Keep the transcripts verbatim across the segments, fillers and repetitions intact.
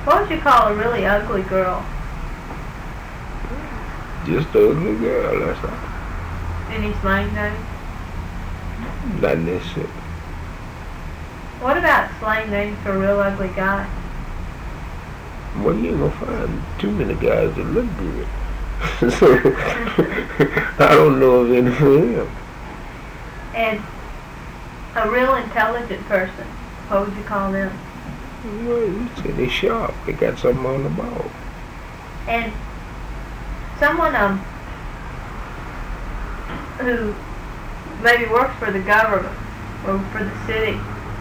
What would you call a really ugly girl? Just an ugly girl, that's all. Any slang names? Not necessarily. What about slang names for a real ugly guy? Well, you ain't gonna find too many guys that look good. So, I don't know of any for him. And a real intelligent person, what would you call them? Well, you say they sharp. They got something on the ball. And someone um who maybe works for the government or for the city,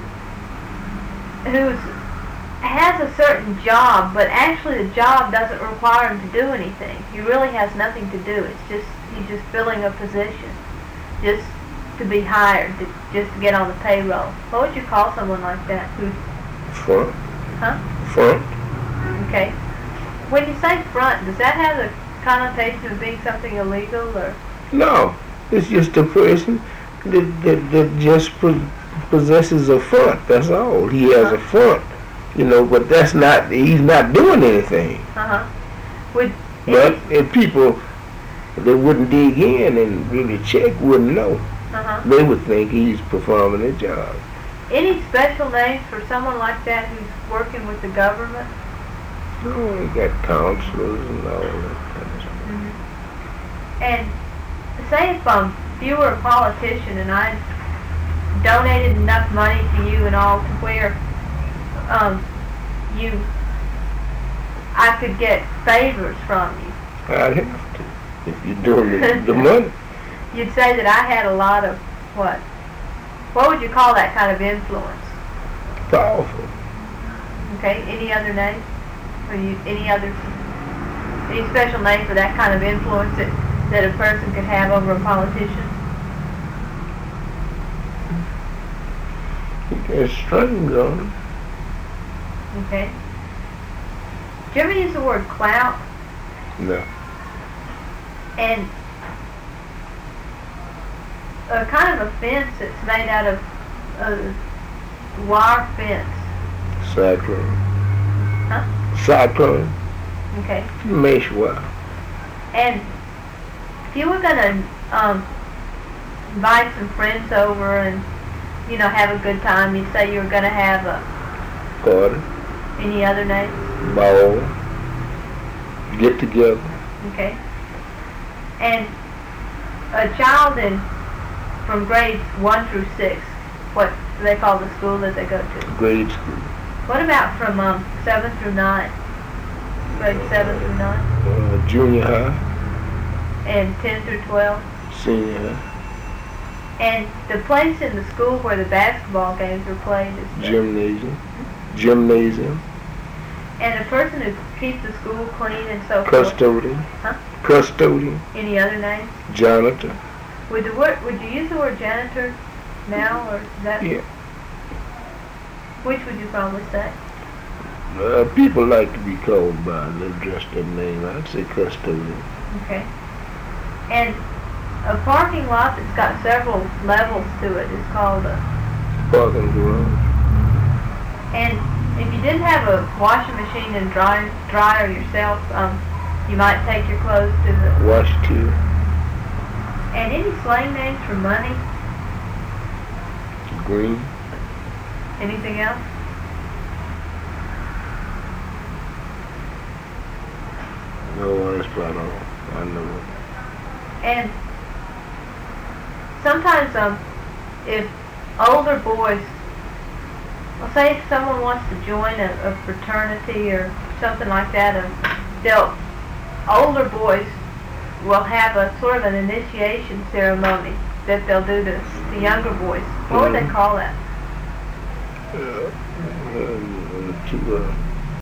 who's has a certain job, but actually the job doesn't require him to do anything. He really has nothing to do. It's just he's just filling a position, just to be hired, to, just to get on the payroll. What would you call someone like that? Who's Front. Huh? Front. Okay. When you say front, does that have the connotation of being something illegal, or? No, it's just a person that, that, that just possesses a front. That's all. He has uh-huh. a front, you know. But that's not. He's not doing anything. Uh huh. Would. But if people that wouldn't dig in and really check wouldn't know. Uh-huh. They would think he's performing a job. Any special names for someone like that who's working with the government? No, he got counselors and all that kind of stuff. Mm-hmm. And say if um, you were a politician and I donated enough money to you and all to where um, you, I could get favors from you. I'd have to, if you're doing the, the money. You'd say that I had a lot of, what? What would you call that kind of influence? Powerful. Okay, any other name? Or you, any other, any special name for that kind of influence that, that a person could have over a politician? There's strings on him. Okay. Do you ever use the word clout? No. And a kind of a fence that's made out of a wire fence. Cyclone. Huh? Cyclone. Okay. Mesh wire. And if you were gonna um, invite some friends over and, you know, have a good time, you'd say you were gonna have a party. Any other names? Ball. Get together. Okay. And a child in from grades one through six, what do they call the school that they go to? Grade school. What about from um, seven through nine? Grade seven through nine? Uh, junior high. And ten through twelve? Senior high. And the place in the school where the basketball games are played is the gymnasium. Gymnasium. And a person who keeps the school clean and so forth. Custodian. Huh? Custodian. Any other names? Janitor. Would the word would you use the word janitor now, or is that? Yeah. Which would you probably say? Uh, people like to be called by their dressed up name. I'd say custodian. Okay. And a parking lot that's got several levels to it is called a parking garage. And if you didn't have a washing machine and dry, dryer yourself, um, you might take your clothes to the wash too. And any slang names for money? Green. Anything else? No, that's about all I know. And sometimes, um, if older boys, well, say if someone wants to join a, a fraternity or something like that, um, they'll older boys will have a sort of an initiation ceremony that they'll do to the younger boys. What would they call that? Uh, uh, to uh,